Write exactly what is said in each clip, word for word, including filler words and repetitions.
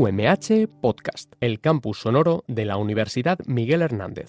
U M H Podcast, el campus sonoro de la Universidad Miguel Hernández.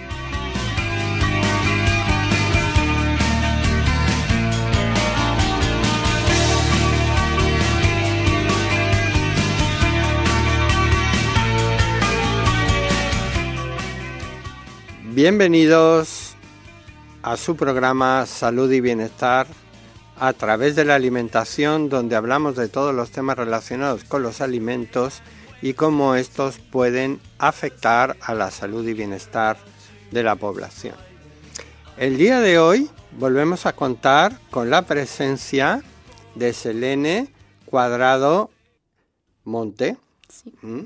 Bienvenidos a su programa Salud y Bienestar a través de la alimentación, donde hablamos de todos los temas relacionados con los alimentos y cómo estos pueden afectar a la salud y bienestar de la población. El día de hoy volvemos a contar con la presencia de Selene Cuadrado Monte. Sí. ¿Mm?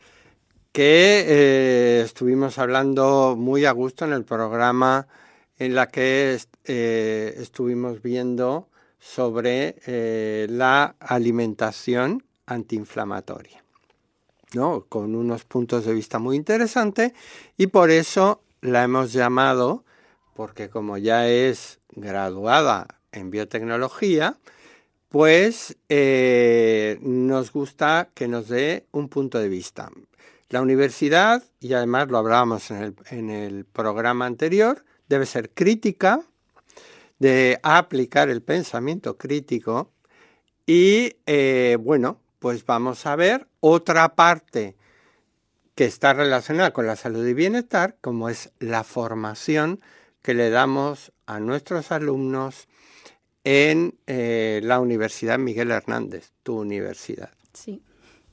que eh, estuvimos hablando muy a gusto en el programa en la que eh, estuvimos viendo sobre eh, la alimentación antiinflamatoria, ¿no? Con unos puntos de vista muy interesantes, y por eso la hemos llamado, porque como ya es graduada en biotecnología, pues eh, nos gusta que nos dé un punto de vista. La universidad, y además lo hablábamos en el, en el programa anterior, debe ser crítica, de aplicar el pensamiento crítico y, eh, bueno, pues vamos a ver otra parte que está relacionada con la salud y bienestar, como es la formación que le damos a nuestros alumnos en eh, la Universidad Miguel Hernández, tu universidad. Sí.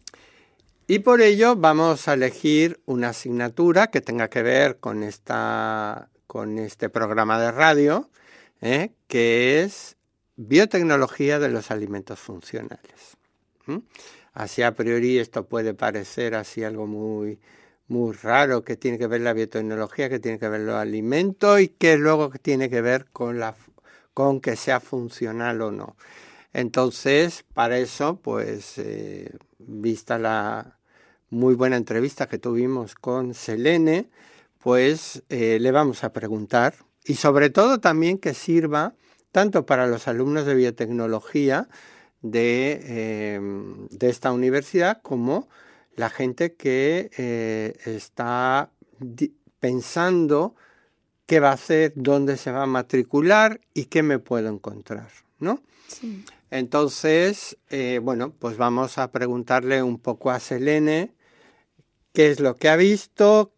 Y por ello vamos a elegir una asignatura que tenga que ver con, esta, con este programa de radio, ¿eh? que es Biotecnología de los Alimentos Funcionales. ¿Mm? Así a priori esto puede parecer así algo muy, muy raro, que tiene que ver la biotecnología, que tiene que ver los alimentos y que luego tiene que ver con, la, con que sea funcional o no. Entonces, para eso, pues, eh, vista la muy buena entrevista que tuvimos con Selene, pues eh, le vamos a preguntar, y sobre todo también que sirva tanto para los alumnos de biotecnología de, eh, de esta universidad como la gente que eh, está di- pensando qué va a hacer, dónde se va a matricular y qué me puedo encontrar, ¿no? Sí. Entonces, eh, bueno, pues vamos a preguntarle un poco a Selene qué es lo que ha visto,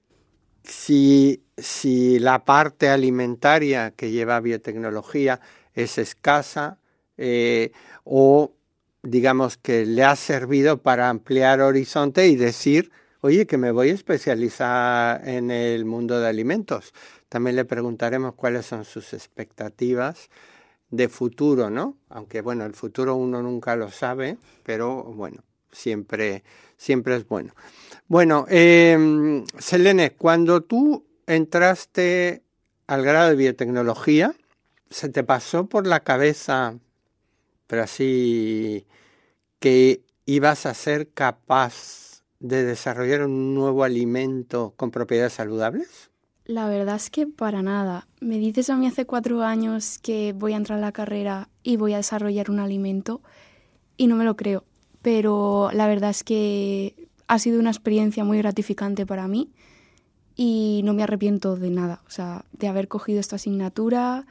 si, si la parte alimentaria que lleva biotecnología es escasa eh, o digamos que le ha servido para ampliar horizonte y decir, oye, que me voy a especializar en el mundo de alimentos. También le preguntaremos cuáles son sus expectativas de futuro, ¿no? Aunque, bueno, el futuro uno nunca lo sabe, pero, bueno, siempre, siempre es bueno. Bueno, eh, Selene, cuando tú entraste al grado de biotecnología, ¿se te pasó por la cabeza, pero así, que ibas a ser capaz de desarrollar un nuevo alimento con propiedades saludables? La verdad es que para nada. Me dices a mí hace cuatro años que voy a entrar a la carrera y voy a desarrollar un alimento y no me lo creo. Pero la verdad es que ha sido una experiencia muy gratificante para mí y no me arrepiento de nada. O sea, de haber cogido esta asignatura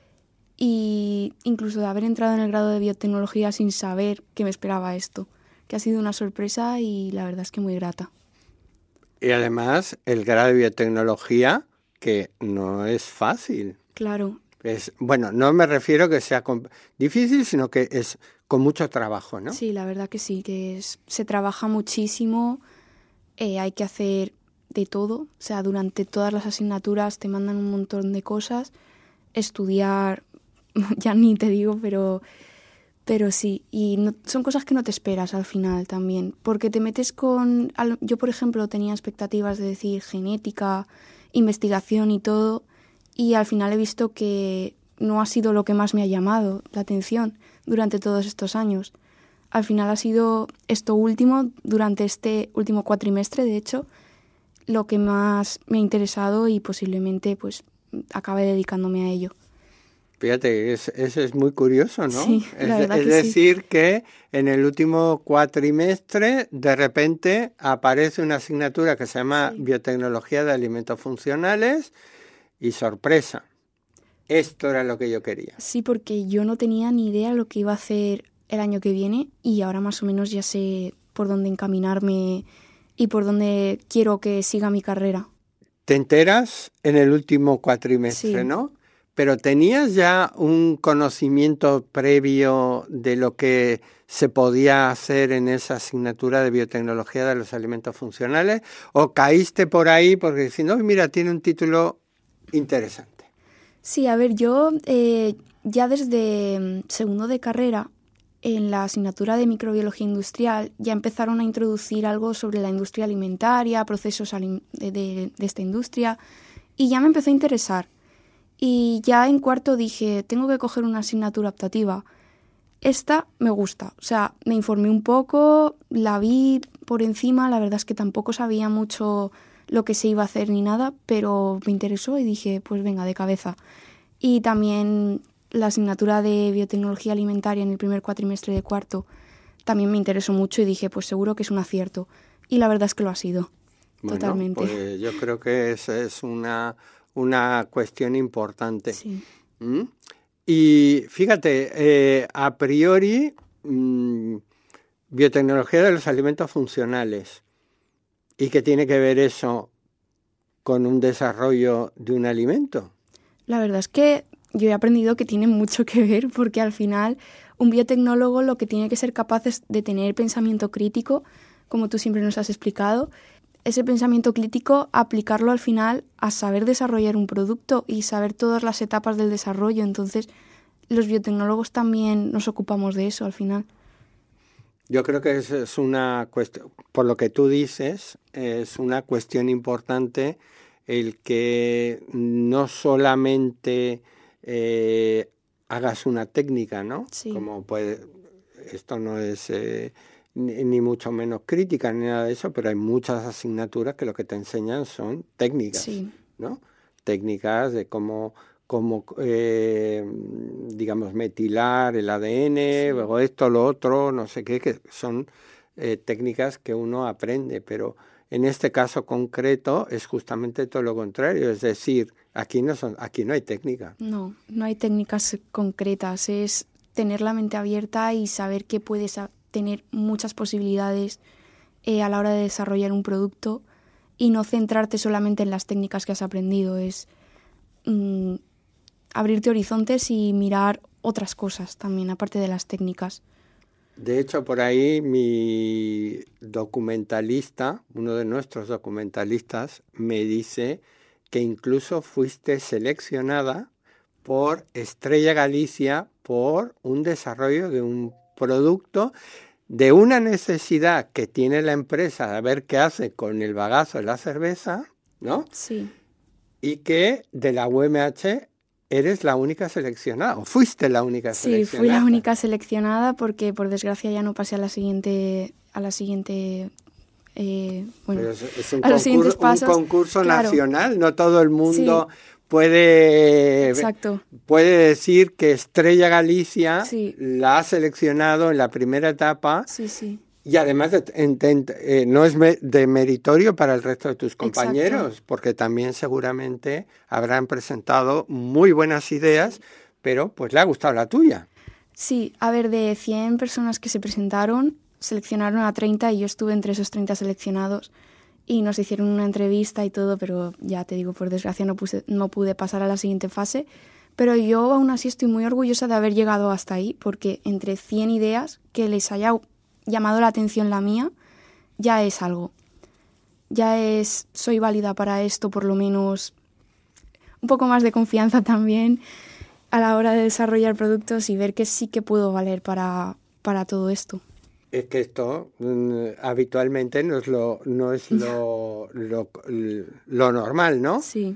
e incluso de haber entrado en el grado de biotecnología sin saber que me esperaba esto. Que ha sido una sorpresa y la verdad es que muy grata. Y además el grado de biotecnología, que no es fácil. Claro. Es, bueno, no me refiero que sea comp- difícil, sino que es con mucho trabajo, ¿no? Sí, la verdad que sí, que es, se trabaja muchísimo, eh, hay que hacer de todo. O sea, durante todas las asignaturas te mandan un montón de cosas, estudiar, ya ni te digo, pero, pero sí. Y no, son cosas que no te esperas al final también, porque te metes con... Yo, por ejemplo, tenía expectativas de decir genética, investigación y todo, y al final he visto que no ha sido lo que más me ha llamado la atención durante todos estos años. Al final ha sido esto último, durante este último cuatrimestre, de hecho, lo que más me ha interesado y posiblemente pues acabe dedicándome a ello. Fíjate, es, eso es muy curioso, ¿no? Sí, la es verdad es que decir, sí. que en el último cuatrimestre, de repente, aparece una asignatura que se llama Sí. Biotecnología de Alimentos Funcionales y sorpresa. Esto era lo que yo quería. Sí, porque yo no tenía ni idea lo que iba a hacer el año que viene y ahora más o menos ya sé por dónde encaminarme y por dónde quiero que siga mi carrera. Te enteras en el último cuatrimestre, Sí. ¿no? Pero ¿tenías ya un conocimiento previo de lo que se podía hacer en esa asignatura de biotecnología de los alimentos funcionales? ¿O caíste por ahí porque diciendo, no, mira, tiene un título interesante? Sí, a ver, yo eh, ya desde mm, segundo de carrera, en la asignatura de microbiología industrial, ya empezaron a introducir algo sobre la industria alimentaria, procesos alim- de, de, de esta industria, y ya me empezó a interesar. Y ya en cuarto dije, tengo que coger una asignatura optativa. Esta me gusta, o sea, me informé un poco, la vi por encima, la verdad es que tampoco sabía mucho lo que se iba a hacer ni nada, pero me interesó y dije, pues venga, de cabeza. Y también la asignatura de biotecnología alimentaria en el primer cuatrimestre de cuarto también me interesó mucho y dije, pues seguro que es un acierto. Y la verdad es que lo ha sido, Bueno, totalmente. pues yo creo que esa es una, una cuestión importante. Sí. ¿Mm? Y fíjate, eh, a priori, mmm, biotecnología de los alimentos funcionales. ¿Y qué tiene que ver eso con un desarrollo de un alimento? La verdad es que yo he aprendido que tiene mucho que ver porque al final un biotecnólogo lo que tiene que ser capaz es de tener pensamiento crítico, como tú siempre nos has explicado. Ese pensamiento crítico, aplicarlo al final a saber desarrollar un producto y saber todas las etapas del desarrollo. Entonces, los biotecnólogos también nos ocupamos de eso al final. Yo creo que es, es una cuestión, por lo que tú dices, es una cuestión importante el que no solamente eh, hagas una técnica, ¿no? Sí. Como puede, esto no es eh, ni, ni mucho menos crítica ni nada de eso, pero hay muchas asignaturas que lo que te enseñan son técnicas, Sí. ¿no? Técnicas de cómo cómo, eh, digamos, metilar el A D N, Sí. o esto, lo otro, no sé qué, que son eh, técnicas que uno aprende, pero en este caso concreto es justamente todo lo contrario, es decir, aquí no, son, aquí no hay técnica. No, no hay técnicas concretas, es tener la mente abierta y saber que puedes tener muchas posibilidades eh, a la hora de desarrollar un producto y no centrarte solamente en las técnicas que has aprendido, es mmm, abrirte horizontes y mirar otras cosas también, aparte de las técnicas. De hecho, por ahí mi documentalista, uno de nuestros documentalistas, me dice que incluso fuiste seleccionada por Estrella Galicia por un desarrollo de un producto de una necesidad que tiene la empresa de ver qué hace con el bagazo de la cerveza, ¿no? Sí. Y que de la U M H eres la única seleccionada, o fuiste la única sí, seleccionada. Sí, fui la única seleccionada porque por desgracia ya no pasé a la siguiente, a la siguiente, eh, bueno, es, es un a los siguientes concurso, pasos. Un concurso claro. nacional, no todo el mundo sí. puede, Exacto. puede decir que Estrella Galicia sí. la ha seleccionado en la primera etapa. Sí, sí. Y además de, de, de, eh, no es me, de meritorio para el resto de tus compañeros, Exacto. porque también seguramente habrán presentado muy buenas ideas, pero pues le ha gustado la tuya. Sí, a ver, de cien personas que se presentaron, seleccionaron a treinta y yo estuve entre esos treinta seleccionados y nos hicieron una entrevista y todo, pero ya te digo, por desgracia no, puse, no pude pasar a la siguiente fase, pero yo aún así estoy muy orgullosa de haber llegado hasta ahí, porque entre cien ideas que les haya llamado la atención la mía, ya es algo. Ya es, soy válida para esto, por lo menos un poco más de confianza también a la hora de desarrollar productos y ver que sí que puedo valer para, para todo esto. Es que esto mm, habitualmente no es lo, no es lo, lo, lo normal, ¿no? Sí.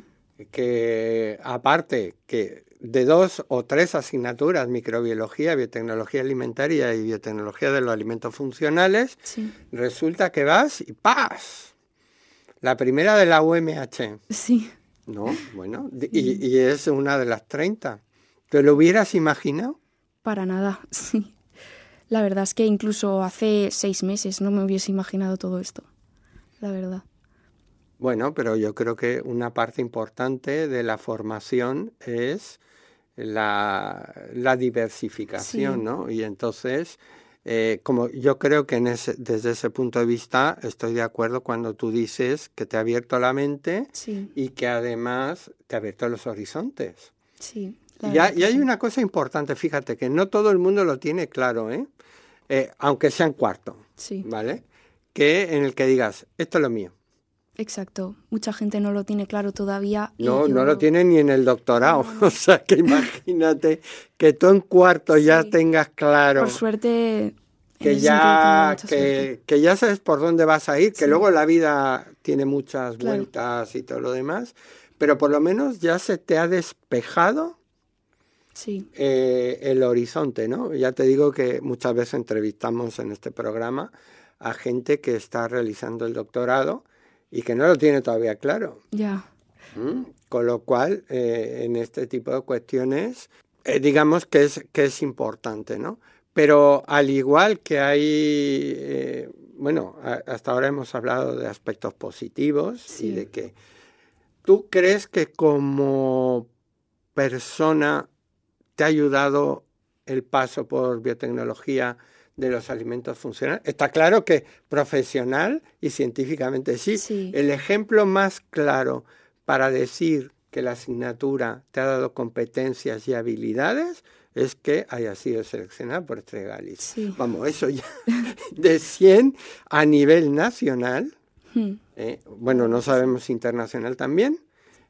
Que aparte que de dos o tres asignaturas, microbiología, biotecnología alimentaria y biotecnología de los alimentos funcionales, sí. resulta que vas y ¡paz! La primera de la U M H. Sí. No, bueno, y, y es una de las treinta. ¿Te lo hubieras imaginado? Para nada, sí. La verdad es que incluso hace seis meses no me hubiese imaginado todo esto, la verdad. Bueno, pero yo creo que una parte importante de la formación es la, la diversificación, Sí. ¿no? Y entonces, eh, como yo creo que en ese, desde ese punto de vista estoy de acuerdo cuando tú dices que te ha abierto la mente Sí, y que además te ha abierto los horizontes. sí. La Y, verdad hay, que y hay sí. una cosa importante, fíjate, que no todo el mundo lo tiene claro, ¿eh? Eh, aunque sea en cuarto, Sí, ¿vale? Que en el que digas, esto es lo mío. exacto. Mucha gente no lo tiene claro todavía y No, yo... no lo tiene ni en el doctorado. No, no, no. O sea, que imagínate que tú en cuarto ya Sí. tengas claro Por suerte, en que ese sentido he tenido ya, mucha suerte. que, que ya sabes por dónde vas a ir, que Sí. luego la vida tiene muchas Claro. vueltas y todo lo demás, pero por lo menos ya se te ha despejado Sí, eh, el horizonte, ¿no? Ya te digo que muchas veces entrevistamos en este programa a gente que está realizando el doctorado y que no lo tiene todavía claro. ya. ¿Mm? Con lo cual, eh, en este tipo de cuestiones, eh, digamos que es, que es importante, ¿no? Pero al igual que hay, eh, bueno, a, hasta ahora hemos hablado de aspectos positivos Sí. y de que tú crees que como persona te ha ayudado el paso por biotecnología de los alimentos funcionales. Está claro que profesional y científicamente sí. Sí. El ejemplo más claro para decir que la asignatura te ha dado competencias y habilidades es que haya sido seleccionada por Estrella Galicia. Sí. Vamos, eso ya de cien a nivel nacional, Hmm. eh, bueno, no sabemos si internacional también,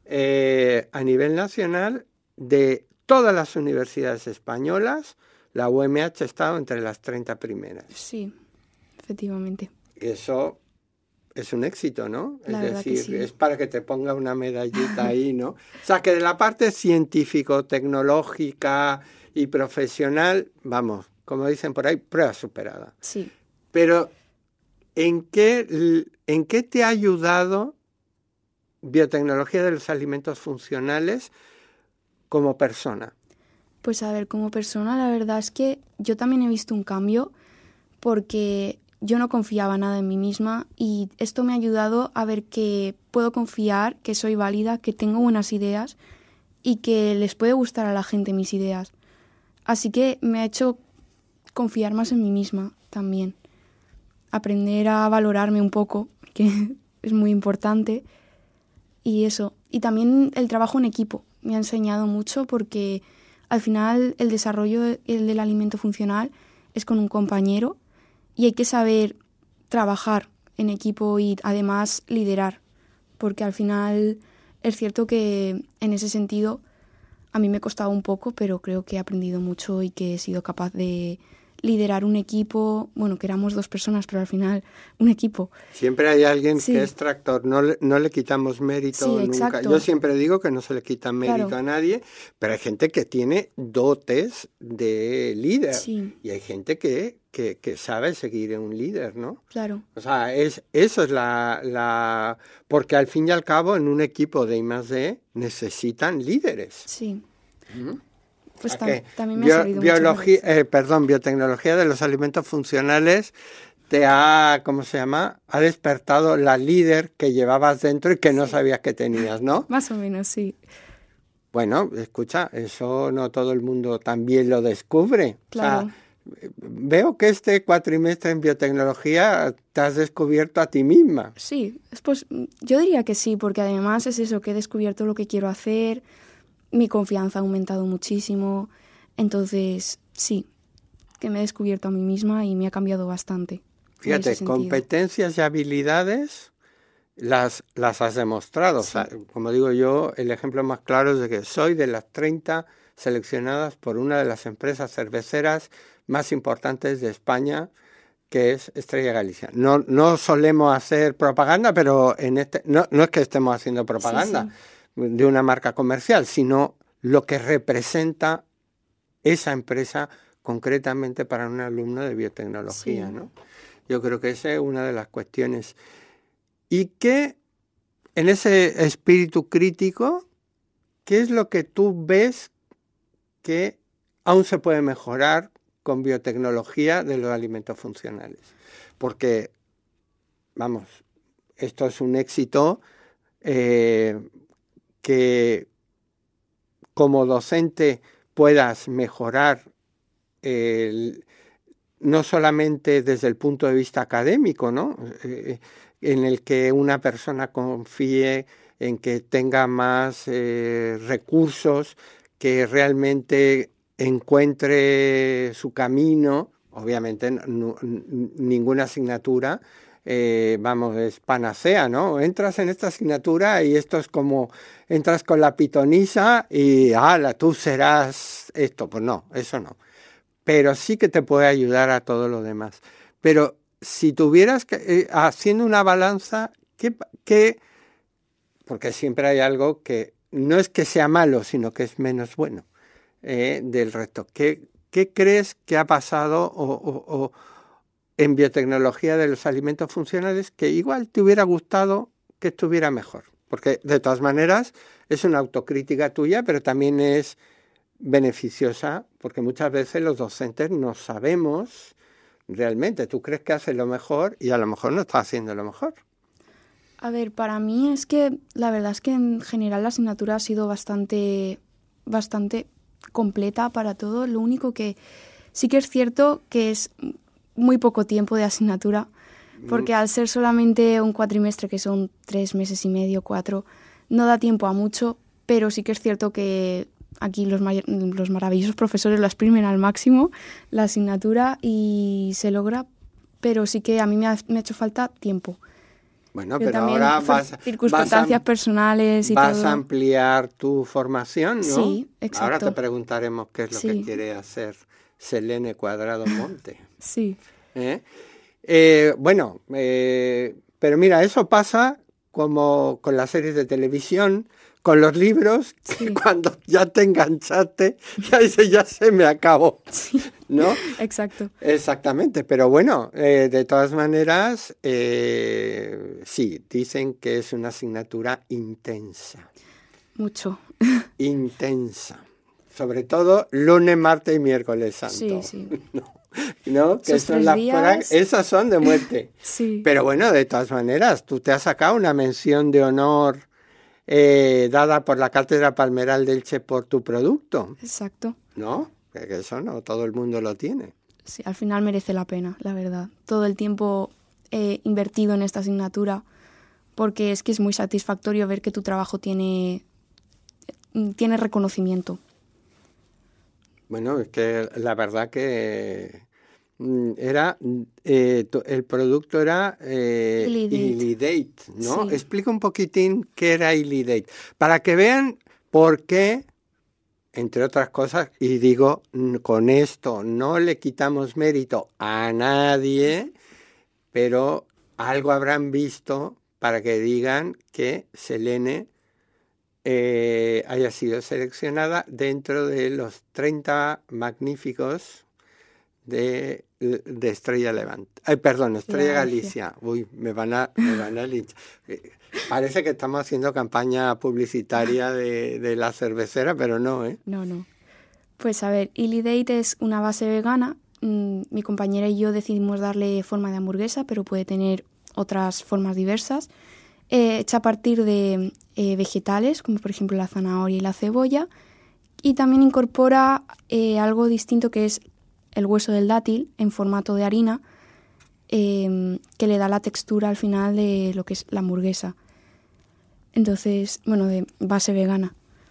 eh, a nivel nacional de todas las universidades españolas, la U M H ha estado entre las treinta primeras. Sí, efectivamente. Eso es un éxito, ¿no? La es verdad que decir, sí. es para que te ponga una medallita ahí, ¿no? O sea, que de la parte científico, tecnológica y profesional, vamos, como dicen por ahí, prueba superada. Sí. Pero, ¿en qué, en qué te ha ayudado biotecnología de los alimentos funcionales como persona? Pues a ver, como persona, la verdad es que yo también he visto un cambio porque yo no confiaba nada en mí misma y esto me ha ayudado a ver que puedo confiar, que soy válida, que tengo buenas ideas y que les puede gustar a la gente mis ideas. Así que me ha hecho confiar más en mí misma también. Aprender a valorarme un poco, que es muy importante. Y eso. Y también el trabajo en equipo me ha enseñado mucho porque al final el desarrollo el del alimento funcional es con un compañero y hay que saber trabajar en equipo y además liderar, porque al final es cierto que en ese sentido a mí me costaba un poco, pero creo que he aprendido mucho y que he sido capaz de liderar un equipo, bueno, que éramos dos personas, pero al final un equipo. Siempre hay alguien Sí. que es tractor, no le, no le quitamos mérito Sí, nunca. exacto. Yo siempre digo que no se le quita mérito Claro. a nadie, pero hay gente que tiene dotes de líder Sí. y hay gente que, que, que sabe seguir a un líder, ¿no? Claro. O sea, es, eso es la, la... Porque al fin y al cabo en un equipo de I más D necesitan líderes. Sí. ¿Mm? Pues ¿A tam- qué? también me Bio- ha servido biología, mucho. eh, perdón, biotecnología de los alimentos funcionales te ha, ¿cómo se llama? Ha despertado la líder que llevabas dentro y que no Sí. sabías que tenías, ¿no? Más o menos, sí. Bueno, escucha, eso no todo el mundo también lo descubre. Claro. O sea, veo que este cuatrimestre en biotecnología te has descubierto a ti misma. Sí, pues yo diría que sí, porque además es eso, que he descubierto lo que quiero hacer, mi confianza ha aumentado muchísimo, entonces sí, que me he descubierto a mí misma y me ha cambiado bastante. en Fíjate, ese sentido. competencias y habilidades las, las has demostrado. Sí. O sea, como digo yo, el ejemplo más claro es de que soy de las treinta seleccionadas por una de las empresas cerveceras más importantes de España, que es Estrella Galicia. No, no solemos hacer propaganda, pero en este no, no es que estemos haciendo propaganda Sí, de una marca comercial, sino lo que representa esa empresa concretamente para un alumno de biotecnología, Sí. ¿no? Yo creo que esa es una de las cuestiones. Y que en ese espíritu crítico, ¿qué es lo que tú ves que aún se puede mejorar con biotecnología de los alimentos funcionales. Porque, vamos, esto es un éxito eh, que como docente puedas mejorar el, no solamente desde el punto de vista académico, ¿no? Eh, en el que una persona confíe en que tenga más eh, recursos, que realmente encuentre su camino. Obviamente no, ninguna asignatura, eh, vamos, es panacea, ¿no? Entras en esta asignatura y esto es como, entras con la pitonisa y, ala, tú serás esto. Pues no, eso no. Pero sí que te puede ayudar a todo lo demás. Pero si tuvieras que, eh, haciendo una balanza, ¿qué, qué? Porque siempre hay algo que no es que sea malo, sino que es menos bueno eh, del resto. ¿Qué, qué crees que ha pasado o, o, o en biotecnología de los alimentos funcionales que igual te hubiera gustado que estuviera mejor? Porque de todas maneras es una autocrítica tuya, pero también es beneficiosa, porque muchas veces los docentes no sabemos realmente. Tú crees que haces lo mejor y a lo mejor no estás haciendo lo mejor. A ver, para mí es que la verdad es que en general la asignatura ha sido bastante, bastante completa para todo. Lo único que sí que es cierto que es muy poco tiempo de asignatura, porque al ser solamente un cuatrimestre, que son tres meses y medio, cuatro, no da tiempo a mucho, pero sí que es cierto que aquí los, may- los maravillosos profesores lo exprimen al máximo, la asignatura, y se logra, pero sí que a mí me ha, me ha hecho falta tiempo. Bueno, Yo pero ahora vas, circunstancias vas a, personales y vas todo. a ampliar tu formación, ¿no? Sí, exacto. Ahora te preguntaremos qué es lo sí. que quiere hacer Selene Cuadrado Monte. Sí. ¿Eh? Eh, bueno, eh, pero mira, eso pasa como con las series de televisión, con los libros, que sí. cuando ya te enganchaste, ya dices, ya se me acabó, sí. ¿no? Exacto. Exactamente, pero bueno, eh, de todas maneras, eh, sí, dicen que es una asignatura intensa. Mucho. Intensa. Sobre todo lunes, martes y miércoles santo. Sí, sí. ¿No? ¿No? Que Esos son tres las días... pra- esas son de muerte. sí. Pero bueno, de todas maneras, tú te has sacado una mención de honor eh, dada por la Cátedra Palmeral de Elche por tu producto. Exacto. ¿No? Que eso no todo el mundo lo tiene. Sí, al final merece la pena, la verdad. Todo el tiempo eh, invertido en esta asignatura, porque es que es muy satisfactorio ver que tu trabajo tiene, tiene reconocimiento. Bueno, es que la verdad que era eh, el producto era eh, Ilidate, ¿no? Sí. Explica un poquitín qué era Ilidate, para que vean por qué, entre otras cosas, y digo, con esto no le quitamos mérito a nadie, pero algo habrán visto para que digan que Selene eh, haya sido seleccionada dentro de los treinta magníficos de, de Estrella Levante. Ay, perdón, Estrella Galicia. Galicia. Uy, me van a, me van a linchar. Parece que estamos haciendo campaña publicitaria de, de la cervecera, pero no, ¿eh? No, no. Pues a ver, Ilidate es una base vegana. Mi compañera y yo decidimos darle forma de hamburguesa, pero puede tener otras formas diversas. Eh, hecha a partir de eh, vegetales, como por ejemplo la zanahoria y la cebolla, y también incorpora eh, algo distinto, que es el hueso del dátil en formato de harina, eh, que le da la textura al final de lo que es la hamburguesa. Entonces, bueno, de base vegana.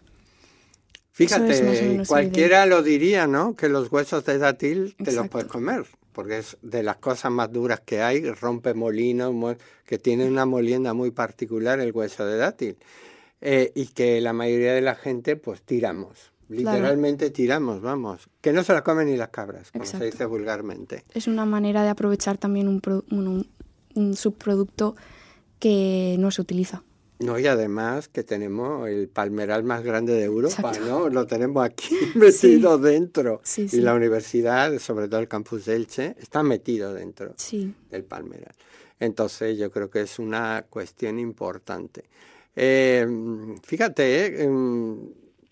Fíjate, cualquiera lo diría, ¿no? Que los huesos de dátil te Exacto. los puedes comer, porque es de las cosas más duras que hay, rompe molinos, que tiene una molienda muy particular el hueso de dátil, eh, y que la mayoría de la gente pues tiramos, literalmente claro. tiramos, vamos, que no se la comen ni las cabras, como Exacto. se dice vulgarmente. Es una manera de aprovechar también un, pro, un, un subproducto que no se utiliza. No, y además que tenemos el palmeral más grande de Europa, Exacto. ¿no? Lo tenemos aquí metido sí. dentro. Sí, sí. Y la universidad, sobre todo el campus de Elche, está metido dentro sí. del palmeral. Entonces yo creo que es una cuestión importante. Eh, fíjate, eh,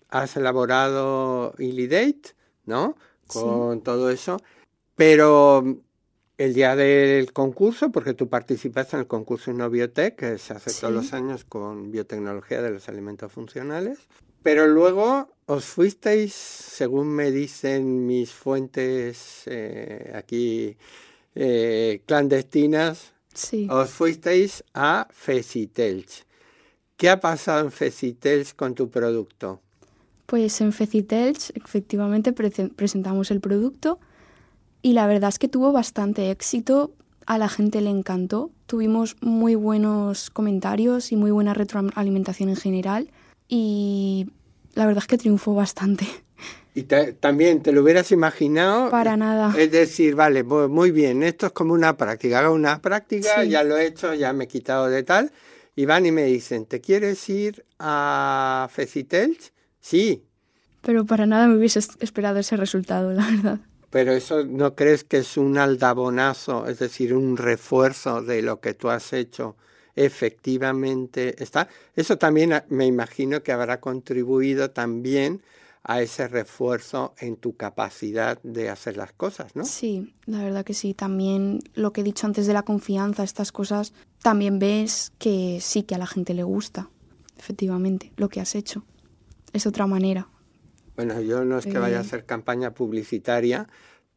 has elaborado Ilidate, ¿no? Con sí. todo eso, pero el día del concurso, porque tú participaste en el concurso InnoBiotech, que se hace Sí. todos los años con biotecnología de los alimentos funcionales, pero luego os fuisteis, según me dicen mis fuentes eh, aquí eh, clandestinas, Sí. os fuisteis a Fecitelch. ¿Qué ha pasado en Fecitelch con tu producto? Pues en Fecitelch efectivamente pre- presentamos el producto y la verdad es que tuvo bastante éxito, a la gente le encantó, tuvimos muy buenos comentarios y muy buena retroalimentación en general y la verdad es que triunfó bastante. ¿Y te, también te lo hubieras imaginado? Para nada. Es decir, vale, pues muy bien, esto es como una práctica, hago una práctica, Sí. ya lo he hecho, ya me he quitado de tal, y van y me dicen, ¿te quieres ir a Fecitelch? Sí, Pero para nada me hubiese es- esperado ese resultado, la verdad. pero eso ¿no crees que es un aldabonazo, es decir, un refuerzo de lo que tú has hecho? Efectivamente está. Eso también ah, me imagino que habrá contribuido también a ese refuerzo en tu capacidad de hacer las cosas, ¿no? Sí, la verdad que sí. También lo que he dicho antes de la confianza, estas cosas, también ves que sí que a la gente le gusta, efectivamente, lo que has hecho. Es otra manera. Bueno, yo no es que Eh, vaya a hacer campaña publicitaria,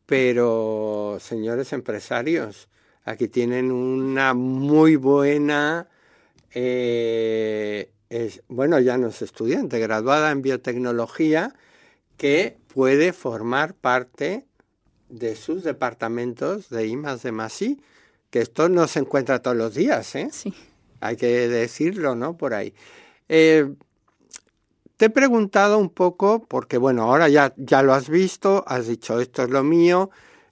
pero señores empresarios, aquí tienen una muy buena, eh, es, bueno, ya no es estudiante, graduada en biotecnología, que puede formar parte de sus departamentos de I más D más I, que esto no se encuentra todos los días, ¿eh? Sí, Hay que decirlo, ¿no? Por ahí. Eh, Te he preguntado un poco, porque bueno, ahora ya, ya lo has visto, has dicho esto es lo mío,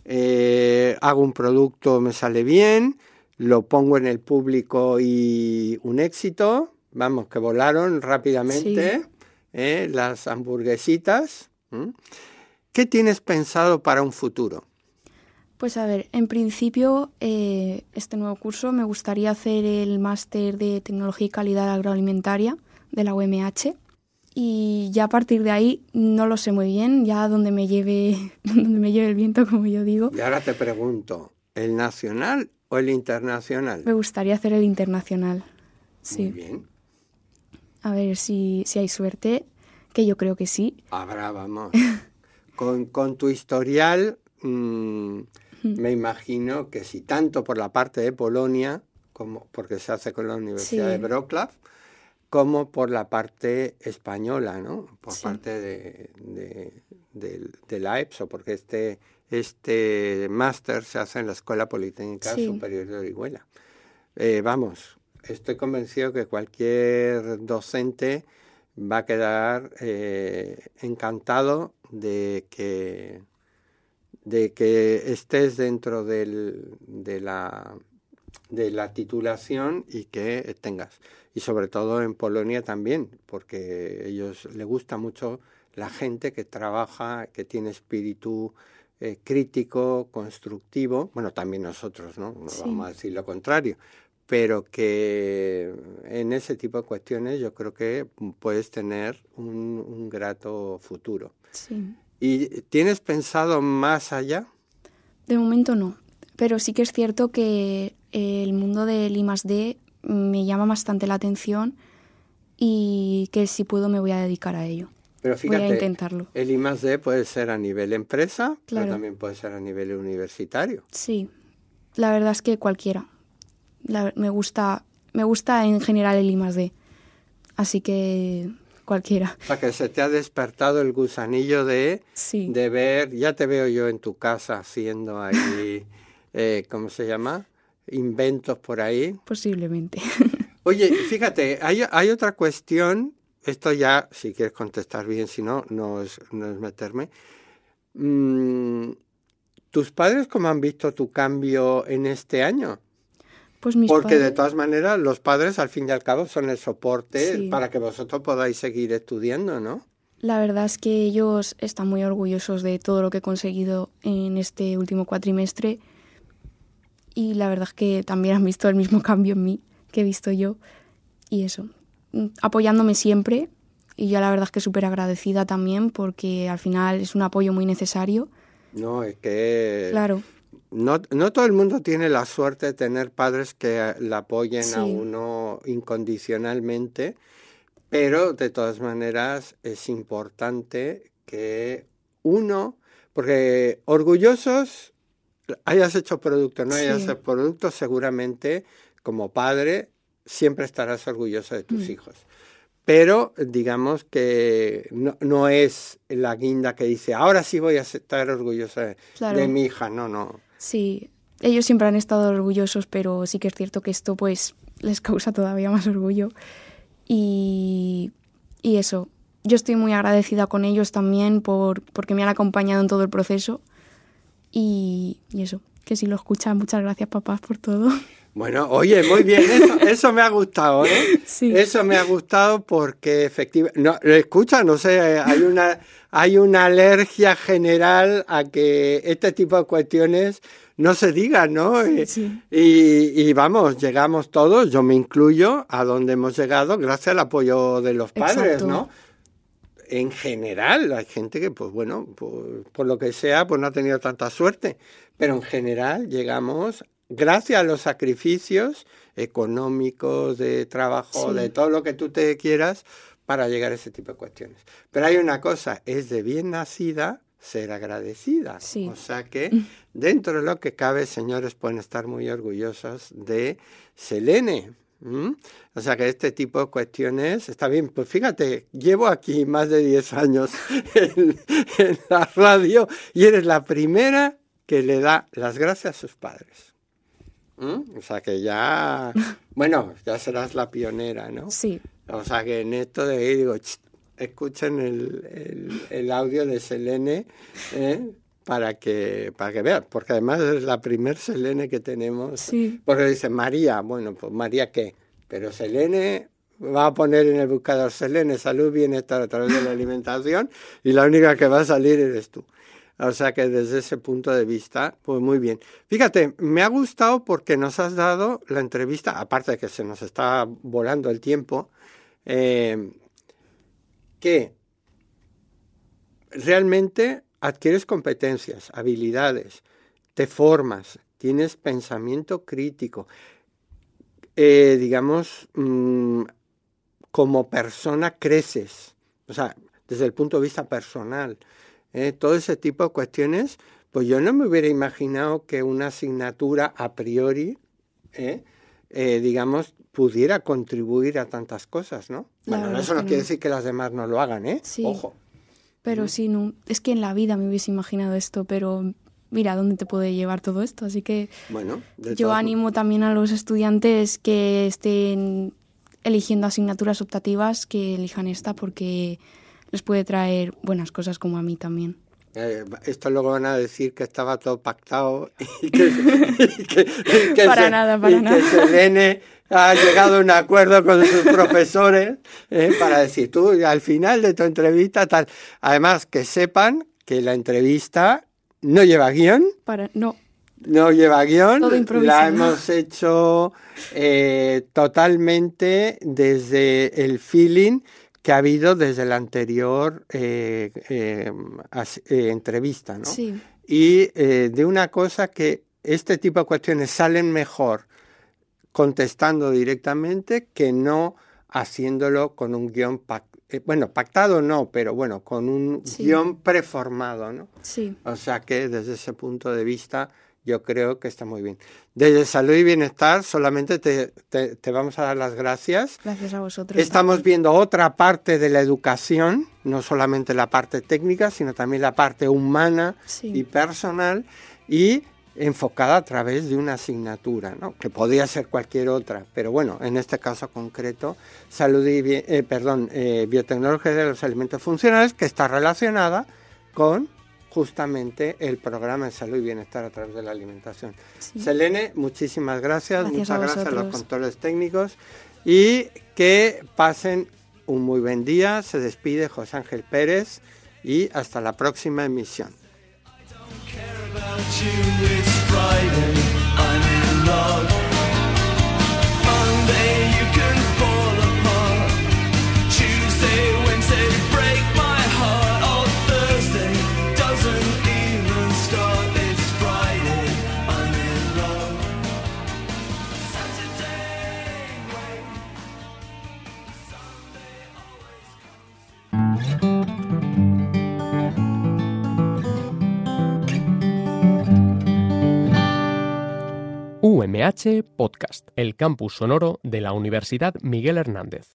eh, hago un producto, me sale bien, lo pongo en el público y un éxito, vamos, que volaron rápidamente, sí. eh, las hamburguesitas. ¿Mm? ¿Qué tienes pensado para un futuro? Pues a ver, en principio, eh, este nuevo curso me gustaría hacer el máster de Tecnología y Calidad Agroalimentaria de la U M H. Y ya a partir de ahí no lo sé muy bien, ya donde me lleve, donde me lleve el viento, como yo digo. Y ahora te pregunto, ¿el nacional o el internacional? Me gustaría hacer el internacional. Sí. Muy bien. A ver si, si hay suerte, que yo creo que sí. Habrá, vamos. Con, con tu historial, mmm, me imagino que si tanto por la parte de Polonia, como porque se hace con la Universidad Sí. de Wrocław, como por la parte española, ¿no? Por Sí. parte de, de, de, de la EPSO, porque este, este máster se hace en la Escuela Politécnica Sí. Superior de Orihuela. Eh, vamos, estoy convencido que cualquier docente va a quedar eh, encantado de que, de que estés dentro del, de, la, de la titulación y que tengas. Y sobre todo en Polonia también, porque a ellos les gusta mucho la gente que trabaja, que tiene espíritu eh, crítico, constructivo. Bueno, también nosotros, ¿no? No Sí. vamos a decir lo contrario. Pero que en ese tipo de cuestiones yo creo que puedes tener un, un grato futuro. Sí. ¿Y tienes pensado más allá? De momento no, pero sí que es cierto que el mundo del I más D me llama bastante la atención y que si puedo me voy a dedicar a ello. Pero fíjate, voy a intentarlo. El I más D puede ser a nivel empresa, Claro. pero también puede ser a nivel universitario. Sí, la verdad es que cualquiera. La, me gusta me gusta en general el I más D, así que cualquiera. O sea, que se te ha despertado el gusanillo de, Sí. de ver, ya te veo yo en tu casa haciendo ahí, eh, ¿cómo se llama? Inventos por ahí. Posiblemente. Oye, fíjate, hay, hay otra cuestión, esto ya, si quieres contestar bien, si no, no es, no es meterme. Mm, ¿tus padres cómo han visto tu cambio en este año? Pues mis Porque padres, de todas maneras los padres al fin y al cabo son el soporte Sí. para que vosotros podáis seguir estudiando, ¿no? la verdad es que ellos están muy orgullosos de todo lo que he conseguido en este último cuatrimestre y la verdad es que también han visto el mismo cambio en mí que he visto yo y eso, mm, apoyándome siempre y yo la verdad es que súper agradecida también porque al final es un apoyo muy necesario. No, es que... Claro. No, no todo el mundo tiene la suerte de tener padres que le apoyen Sí. a uno incondicionalmente, pero de todas maneras es importante que uno, porque orgullosos, hayas hecho producto, no hayas Sí. hecho producto, seguramente como padre siempre estarás orgulloso de tus Mm. hijos. Pero digamos que no, no es la guinda que dice, ahora sí voy a estar orgullosa de, Claro. de mi hija, no, no. Sí, ellos siempre han estado orgullosos, pero sí que es cierto que esto pues les causa todavía más orgullo. Y, y eso, yo estoy muy agradecida con ellos también por, porque me han acompañado en todo el proceso. Y, y eso, que si lo escuchan, muchas gracias papás por todo. Bueno, oye, muy bien, eso, eso me ha gustado, ¿eh? Sí. Eso me ha gustado porque efectivamente, no, escucha, no sé, hay una, hay una alergia general a que este tipo de cuestiones no se digan, ¿no? Sí, sí. Y, y vamos, llegamos todos, yo me incluyo, a donde hemos llegado gracias al apoyo de los padres, Exacto. ¿no? En general, hay gente que, pues bueno, por, por lo que sea, pues no ha tenido tanta suerte, pero en general llegamos gracias a los sacrificios económicos, de trabajo, Sí. de todo lo que tú te quieras, para llegar a ese tipo de cuestiones. Pero hay una cosa, es de bien nacida ser agradecida. Sí. O sea que dentro de lo que cabe, señores, pueden estar muy orgullosos de Selene. ¿Mm? O sea que este tipo de cuestiones está bien. Pues fíjate, llevo aquí más de diez años en, en la radio y eres la primera que le da las gracias a sus padres. ¿Mm? O sea que ya, bueno, ya serás la pionera, ¿no? Sí, O sea que en esto de ahí digo, "Ch, escuchen el, el, el audio de Selene, ¿eh? para que para que vean, porque además es la primer Selene que tenemos. Sí. Porque dice María, bueno, pues María qué, pero Selene va a poner en el buscador Selene, salud, bienestar a través de la alimentación, y la única que va a salir eres tú. O sea que desde ese punto de vista, pues muy bien. Fíjate, me ha gustado porque nos has dado la entrevista, aparte de que se nos está volando el tiempo, eh, que realmente adquieres competencias, habilidades, te formas, tienes pensamiento crítico, eh, digamos, mmm, como persona creces, o sea, desde el punto de vista personal. Eh, todo ese tipo de cuestiones, pues yo no me hubiera imaginado que una asignatura a priori, eh, eh, digamos, pudiera contribuir a tantas cosas, ¿no? La Bueno, verdad eso es no que quiere no. decir que las demás no lo hagan, ¿eh? Sí. Ojo. pero sí, no, es que en la vida me hubiese imaginado esto, pero mira dónde te puede llevar todo esto. Así que Bueno, de yo todas- animo también a los estudiantes que estén eligiendo asignaturas optativas, que elijan esta porque les puede traer buenas cosas como a mí también. Eh, esto luego van a decir que estaba todo pactado y que, y que- y que Para se- nada, para y nada. que Selene ha llegado a un acuerdo con sus profesores eh, para decir, tú al final de tu entrevista tal. Además, que sepan que la entrevista no lleva guión, Para, no, no lleva guión, Todo improvisado. la hemos hecho eh, totalmente desde el feeling que ha habido desde la anterior eh, eh, as- eh, entrevista, ¿no? sí, Y eh, de una cosa que este tipo de cuestiones salen mejor contestando directamente que no haciéndolo con un guión, pac- eh, bueno, pactado no, pero bueno, con un Sí. guión preformado, ¿no? sí. O sea que desde ese punto de vista yo creo que está muy bien. Desde Salud y Bienestar solamente te, te, te vamos a dar las gracias. Gracias a vosotros. Estamos viendo otra parte de la educación, no solamente la parte técnica, sino también la parte humana Sí. y personal, y enfocada a través de una asignatura, ¿no? Que podría ser cualquier otra, pero bueno, en este caso concreto, salud y bien- eh, perdón, eh, biotecnología de los alimentos funcionales, que está relacionada con justamente el programa de salud y bienestar a través de la alimentación. Sí. Selene, muchísimas gracias, Gracias muchas a gracias a los vosotros. controles técnicos y que pasen un muy buen día. Se despide José Ángel Pérez y hasta la próxima emisión. About you, it's Friday, I'm in love. Monday you can fall apart. Tuesday, Wednesday U M H Podcast, el campus sonoro de la Universidad Miguel Hernández.